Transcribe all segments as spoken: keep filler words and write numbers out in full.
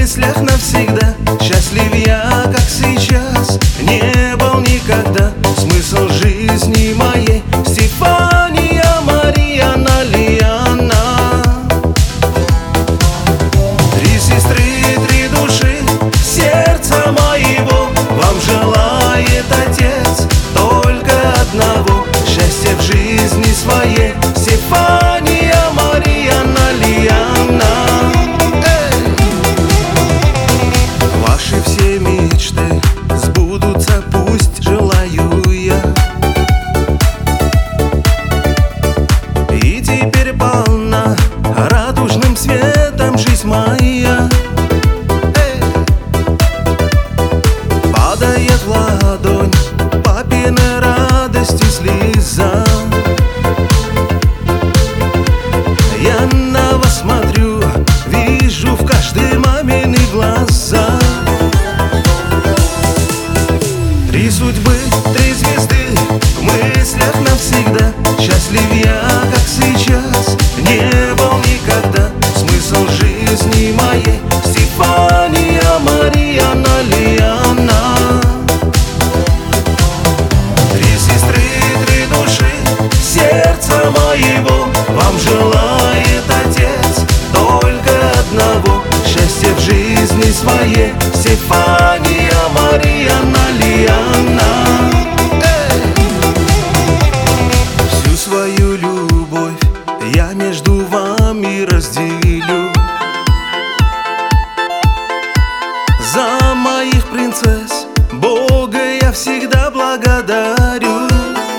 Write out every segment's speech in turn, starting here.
мыслях навсегда. Счастлив я, как сейчас, не был никогда. Смысл жизни моей Стефания Марьяна Лиана. Три сестры, три души, сердца моего вам желает Отец только одного: счастья в жизни своей. Стефания Марьяна Лиана. Ваши все мечты сбудутся, пусть желаю я. И теперь полна радужным светом жизнь моя. Падает в ладонь папиной радости слеза. Я на вас смотрю, вижу в каждой мамины глаза. Три судьбы, три звезды, в мыслях навсегда. Счастлив я, как сейчас, не был никогда. Смысл жизни моей Стефания Марьяна Лиана. Три сестры, три души, сердца моего вам желает Отец только одного: счастья в жизни своей. Стефания Марьяна Лиана. Всю свою любовь я между вами разделю. За моих принцесс Бога я всегда благодарю.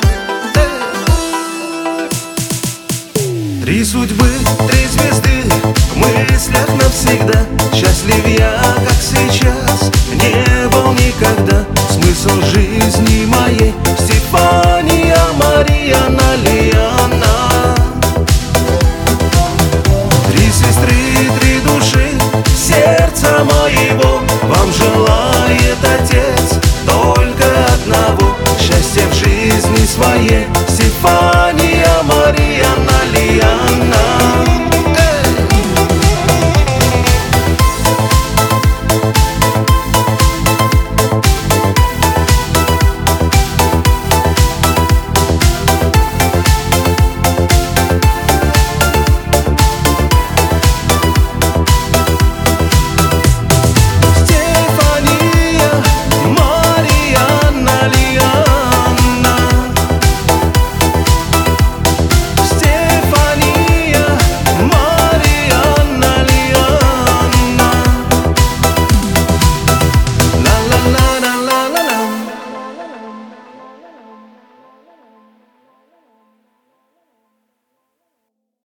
Три судьбы, три звезды, в мыслях навсегда. Счастлив я, как сейчас, не был никогда. Смысл жизни моей Стефания Марьяна Лиана. Три сестры, три души, сердца моей